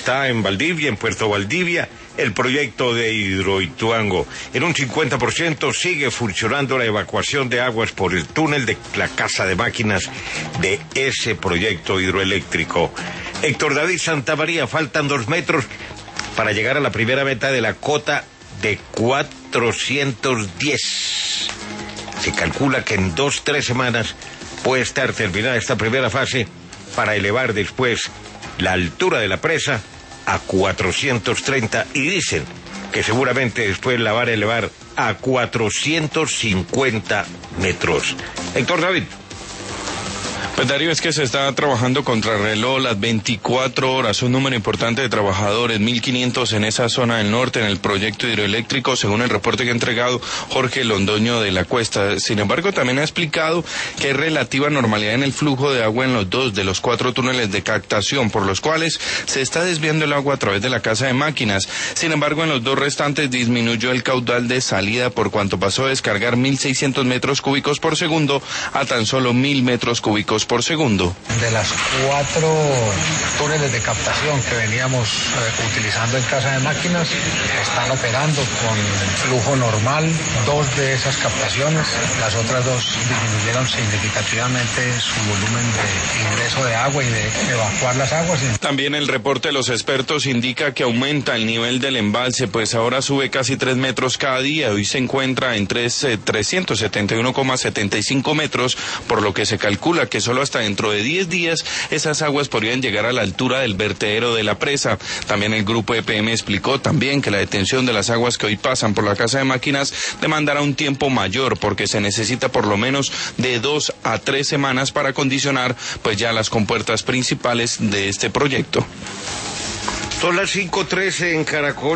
está en Valdivia, en Puerto Valdivia, el proyecto de Hidroituango. En un 50% sigue funcionando la evacuación de aguas por el túnel de la casa de máquinas de ese proyecto hidroeléctrico. Héctor David Santamaría, faltan 2 metros para llegar a la primera meta de la cota de 410. Se calcula que en 2-3 semanas puede estar terminada esta primera fase para elevar después la altura de la presa a 430 y dicen que seguramente después la van a elevar a 450 metros. Héctor David. Pues Darío, es que se está trabajando contra reloj las 24 horas, un número importante de trabajadores, 1.500 en esa zona del norte, en el proyecto hidroeléctrico, según el reporte que ha entregado Jorge Londoño de la Cuesta. Sin embargo, también ha explicado que hay relativa normalidad en el flujo de agua en los 2 de los 4 túneles de captación, por los cuales se está desviando el agua a través de la casa de máquinas. Sin embargo, en los 2 restantes disminuyó el caudal de salida por cuanto pasó a descargar 1.600 metros cúbicos por segundo a tan solo 1.000 metros cúbicos por segundo. De las 4 túneles de captación que veníamos utilizando en casa de máquinas, están operando con flujo normal 2 de esas captaciones. Las otras 2 disminuyeron significativamente su volumen de ingreso de agua y de evacuar las aguas. También el reporte de los expertos indica que aumenta el nivel del embalse, pues ahora sube casi 3 metros cada día. Hoy se encuentra en 371,75 metros, por lo que se calcula que solo hasta dentro de 10 días esas aguas podrían llegar a la altura del vertedero de la presa. También el grupo EPM explicó también que la detención de las aguas que hoy pasan por la casa de máquinas demandará un tiempo mayor porque se necesita por lo menos de 2 a 3 semanas para acondicionar pues ya las compuertas principales de este proyecto. Son las 5:13 en Caracol.